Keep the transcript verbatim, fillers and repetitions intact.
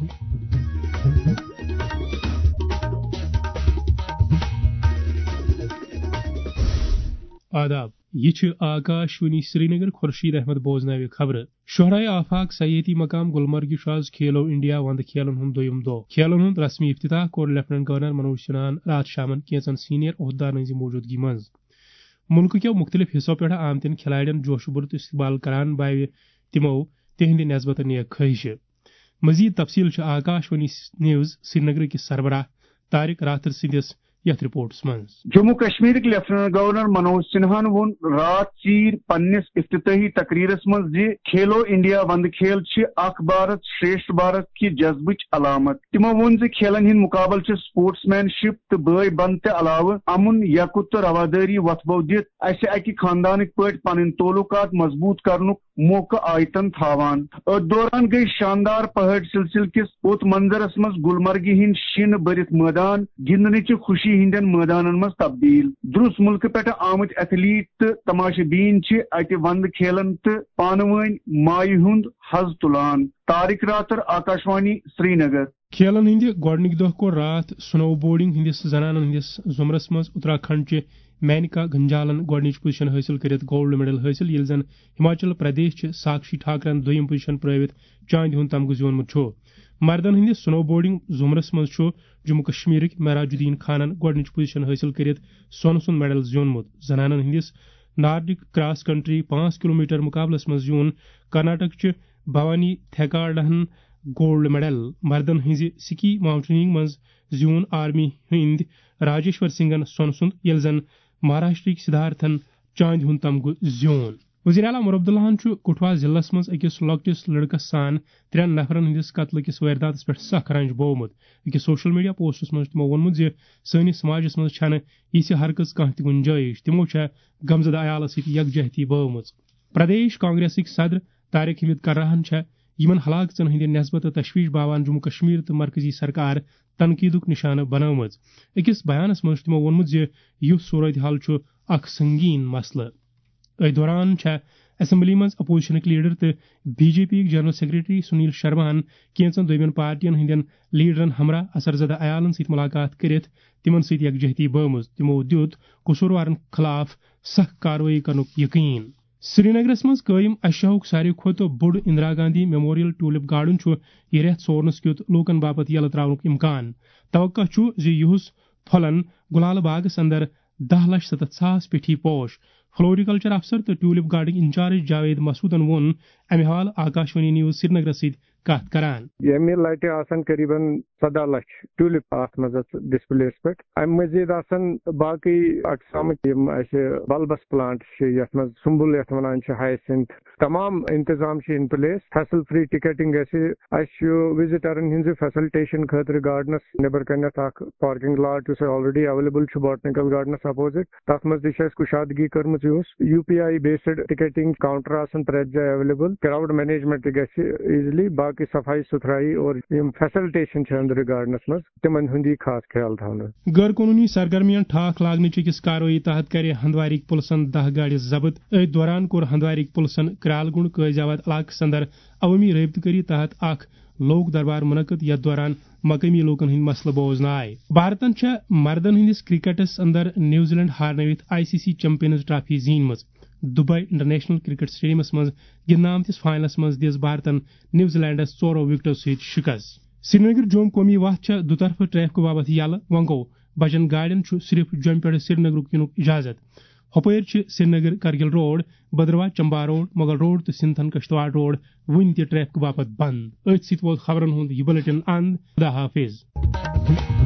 آداب، یہ آکاشوانی سری نگر خورشید احمد بوزناوِ خبر. شہرائے آفاق سیاحتی مقام گلمرگ آز کھیلو انڈیا ونٛدٕ کھیلن ہُنٛد دوٚیُم دۄہ. کھیلن ہُنٛد رسمی افتتاح کوٚر لیفٹنٹ گورنر منوج سنہاہن رات شامن کینژن سینئر عہدٕدارن ہٕنٛزِ موجودگی منٛز. ملکہٕ کٮ۪و مختلف حصو پٮ۪ٹھ آمتٮ۪ن کھلاڑٮ۪ن جوشہٕ بُرٕ استقبال کران بایہِ تِمو تِہنٛدِ نسبتہٕ نیک خٲہشہِ. مزید تفصیل چھِ آکاشوانی نیوز سری نگر کِس سربراہ طارق راتھر سٕنٛدِس یتھ رپورٹس منٛز. جموں کشمیر لیفٹنٹ گورنر منوج سنہاہن ووٚن رات ژیٖرۍ پننِس افتتاحی تقریرس منٛز زِ کھیلو انڈیا ونٛدٕ کھیل چھِ اکھ بھارت شریشٹھ بھارت کہِ جذبٕچ علامت. تِمو ووٚن زِ کھیلن ہٕنٛدۍ مُقابلہٕ چھِ سپورٹس مین شپ تہٕ بٲے بنٛدتہٕ علاوٕ امُن یقُت تہٕ روادٲری وۄتھبو دِتھ اسہِ اکہِ خاندانٕکۍ پٲٹھۍ پنٕنۍ تعلقات مضبوٗط کرنُک موقعہٕ آیتن تھاوان. أتھۍ دوران گٔیہِ شاندار پہاڑی سلسلہٕ کِس پوٚت منظرس منٛز گلمرگہِ ہٕنٛدۍ شیٖنہٕ بٔرِتھ مٲدان گِنٛدنٕچہِ خوشی ہٕنٛدٮ۪ن مٲدانن منٛز تبدیل. درُس مُلکہٕ پٮ۪ٹھٕ آمٕتۍ ایتھلیٹ تہٕ تماشہٕ بیٖن چھِ اتہِ ونٛدٕ کھیلن تہٕ پانہٕ ؤنۍ مایہِ ہُنٛد حظ تُلان. طارق راتھر، آکاشوانی، سری نگر. کھیلن ہٕنٛدِ گۄڈنِکہِ دۄہ کوٚر راتھ سنو بورڈنگ ہٕنٛدِس زنانن ہٕنٛدِس ضُمرس منٛز اتراکھنڈچہِ مینکا گنجالن گۄڈنِچ پوزیشن حٲصِل کٔرِتھ گولڈ میڈل حٲصِل، ییٚلہِ زن ہماچل پردیش چہِ ساکشی ٹھاکرن دوٚیِم پوزیشن پرٲوِتھ چاندِ ہُنٛد تمغہٕ زیوٗنمُت چھُ. مردن ہٕنٛدِس سنو بورڈنگ ضُمرس منٛز چھُ جموں کشمیرٕکۍ معراج الدین خانن گۄڈنِچ پوزیشن حٲصِل کٔرِتھ سونہٕ سُنٛد میڈل زیوٗنمُت. زنانن ہٕنٛدِس نارڈک کراس کنٹری پانٛژھ کلوٗ میٹر مقابلس منٛز زیوٗن کرناٹکچہِ بھوانی تھیکاڈاہن گولڈ میڈل. مردن ہٕنٛزِ سکی ماؤنٹینئرنگ منٛز زیوٗن آرمی ہٕنٛدۍ راجیشور سنگھن سونہٕ سُنٛد، ییٚلہِ زن مہاراشٹرٕکۍ سدھارتھن چاندِ ہُنٛد تمغہٕ زیوٗن. وزیر اعلیٰ امر عبداللہن چھُ کٹھوا ضلعس منٛز أکِس لۄکٹِس لڑکس سان ترٛٮ۪ن نفرن ہٕنٛدِس قتلہٕ کِس وٲرۍداتس پٮ۪ٹھ سخ رنج بوومُت. أکِس سوشل میڈیا پوسٹس منٛز چھُ تِمو ووٚنمُت زِ سٲنِس سماجس منٛز چھنہٕ یِژھ حرکٕژ کانٛہہ تہِ گُنجٲیش. تِمو چھےٚ غمزدٕ عیالس سۭتۍ یکجہتی بٲومٕژ. پردیش کانگریسٕکۍ صدر طارق حمید کرراہن چھےٚ یِمن ہلاکژن ہٕنٛدِ نسبتہٕ تشویش باوان جموں کشمیر تہٕ مرکزی سرکار تنقیٖدُک نشانہٕ بنٲومٕژ. أکِس بیانس منٛز چھُ تِمو ووٚنمُت زِ یُتھ صوٗرتحال چھُ اکھ سنگیٖن مسلہٕ. أتھۍ دوران چھےٚ اسمبلی منٛز اپوزیشنٕکۍ لیڈر تہٕ بی جے پی یِکۍ جنرل سیکرٹری سنیل شرماہن کینژن دوٚیمٮ۪ن پارٹین ہٕنٛدٮ۪ن لیڈرن ہمراہ اثرزدہ عیالن سۭتۍ ملاقات کٔرِتھ تِمن سۭتۍ یکجہتی بٲومٕژ. تِمو دِیُت قصوٗروارن خٕلاف سخ کاروٲیی کرنُک یقین. سری نگرس منٛز قٲیِم ایشیاہُک ساروی کھۄتہٕ بوٚڑ Indira Gandhi memorial tulip garden چھُ یہِ رٮ۪تھ ژورنس کیُتھ لوٗکن باپتھ یلہٕ تراونُک اِمکان. توقع چھُ زِ یِہُس پھۄلن گُلالہٕ باغس اندر دہ لچھ ستتھ ساس پیٹھی پوش. فلوریکلچر افسر تہٕ ٹیوٗلِپ گارڈنٕکۍ انچارج جاوید مسعودن ووٚن امہِ حال آکاشوانی نیوز سری نگرس سۭتۍ کتھ کران. ییٚمہِ لٹہِ آسن قریباً سدہ لچھ ٹیوٗلِپ اتھ منٛز ڈسپلیس پٮ۪ٹھ. امہِ مزید آسن باقٕے اقسامٕکۍ یِم اسہِ بلبس پلانٹ چھِ یتھ منٛز سُمبل یتھ ونان چھِ ہایسنتھ. تمام انتظام چھِ ان پلیس. فیصل فری ٹکٹنگ گژھِ. اسہِ چھُ وزٹرن ہٕنٛزِ فیسلٹیشن خٲطرٕ گارڈنس نیبر کنیتھ اکھ پارکنگ لاٹ یُس آلریڈی اویلیبل چھُ باٹنیکل گارڈنس اپوزٹ. تتھ منٛز تہِ چھِ اسہِ کُشادگی کٔرمٕژ. یُس U P I based ticketing counter آسن پرٛٮ۪تھ جایہِ اویلیبل. کراؤڈ مینیجمنٹ تہِ گژھِ ایزلی. باقٕے صفائی ستھرائی اور یِم فیسلٹیشن چھِ أنٛدرٕ گارڈنس منٛز تِمن ہُنٛد یی خاص خیال تھاونہٕ. غٲر قونوٗنی سرگرمیَن ٹھاک لاگنٕچ أکِس کاروٲیی تحت کرِ ہندوارٕکۍ پُلسن دہ گاڑِ ضبط. أتھۍ دوران کوٚر ہندوارٕکۍ پُلسن کرالگُنڈ قٲضۍ آباد علاقس اندر عوٲمی رٲبطہٕ کٲری تحت اکھ لوک دربار منعقد، یتھ دوران مقٲمی لوٗکن ہٕنٛدۍ مسلہٕ بوزنہٕ آیہِ. بھارتن چھےٚ مردن ہٕنٛدِس کرکٹس اندر نیوزی لینڈ ہارنٲوِتھ I C C champions trophy زیٖنمٕژ. دبئی انٹرنیشنل کرکٹ سٹیڈیمس منٛز گِنٛدنہٕ آمتِس فائنلس منٛز دِژ بھارتن نیوزی لینڈس ژورو وِکٹو سۭتۍ شکست. سری نگر جوم قومی وتھ چھےٚ دُطرفہٕ ٹریفکہٕ باپتھ یلہٕ. وۄنۍ گوٚو بجن گاڑٮ۪ن چھُ صرف جوٚمہِ پٮ۪ٹھ سری نگرُک یِنُک اجازت. ہُپٲرۍ چھِ Srinagar Kargil road, Bhaderwah Chamba road, Mughal road تہٕ سنتھن کشتواڑ روڈ وُنہِ تہِ ٹریفکہٕ باپتھ بند. أتھۍ سۭتۍ ووت خبرن ہُنٛد یہِ بُلیٹن اند. خدا حافظ.